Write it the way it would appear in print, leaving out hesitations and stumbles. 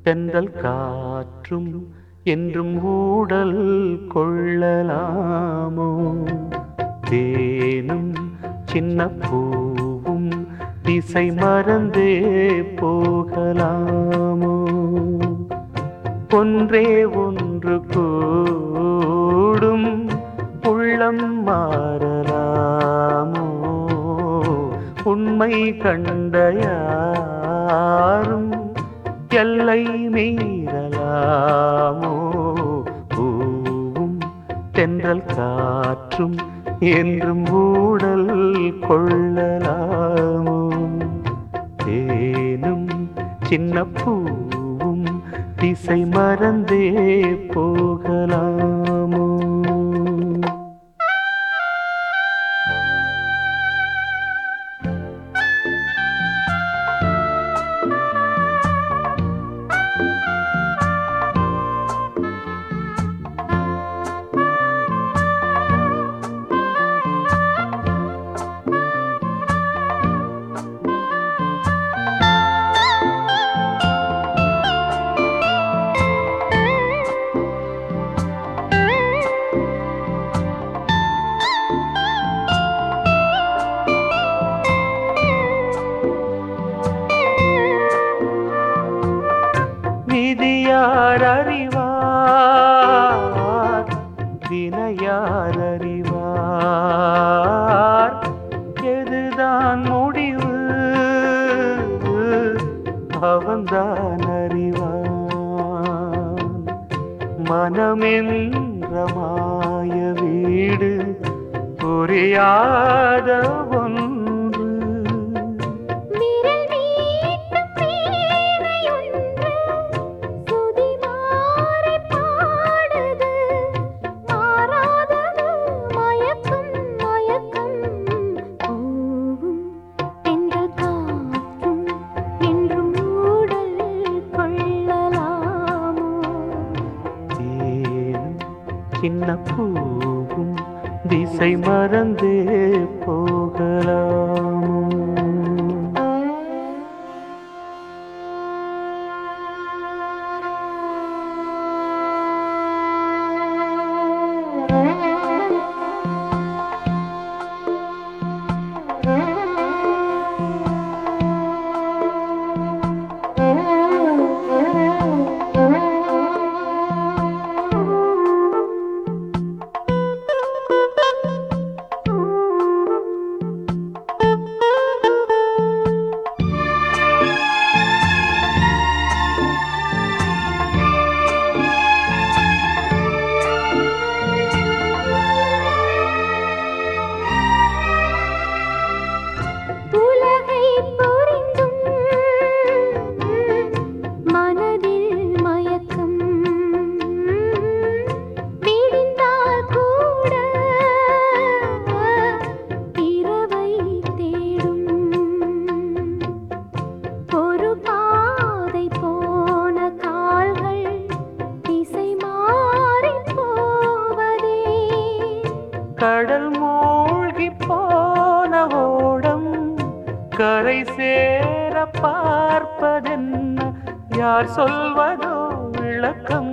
தென்றல் காற்றும் என்றும் ஊடல் கொள்ளலாமோ? தேனும் சின்ன பூவும் திசை மறந்தே போகலாமோ? ஒன்றே ஒன்று கூடும் உள்ளம் மாறலாமோ? உண்மை கண்ட யாரும் எல்லை மீறலாமோ? பூவும் தென்றல் காற்றும் என்றும் ஊடல் கொள்ளலாமோ? தேனும் சின்ன பூவும் திசை மறந்தே போகலாமோ? விதியார் அறிவார், வினையார் அறிவார், எதுதான் முடிவு அவன்தான் அறிவான். மனமென்ற மாய வீடு புரியாத ஒன்று. சின்ன பூவும் திசை மறந்தே போகலாமோ? கடல் மூழ்கி போன ஓடம் கரை சேர பார்ப்பதென்ன? யார் சொல்வதோ விளக்கம்?